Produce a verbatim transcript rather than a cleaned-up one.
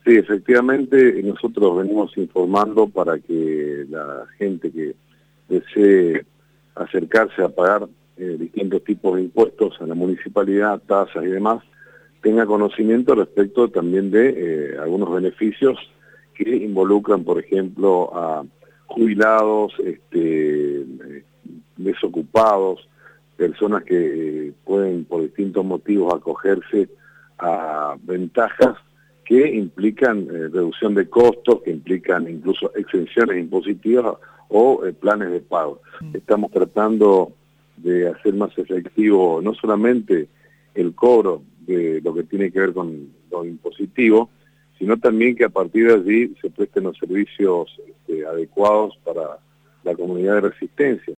Sí, efectivamente, nosotros venimos informando para que la gente que desee acercarse a pagar eh, distintos tipos de impuestos a la municipalidad, tasas y demás, tenga conocimiento respecto también de eh, algunos beneficios que involucran, por ejemplo, a jubilados, este, desocupados, personas que eh, pueden por distintos motivos acogerse a ventajas que implican eh, reducción de costos, que implican incluso exenciones impositivas o eh, planes de pago. Estamos tratando de hacer más efectivo no solamente el cobro de lo que tiene que ver con lo impositivo, sino también que a partir de allí se presten los servicios este, adecuados para la comunidad de Resistencia.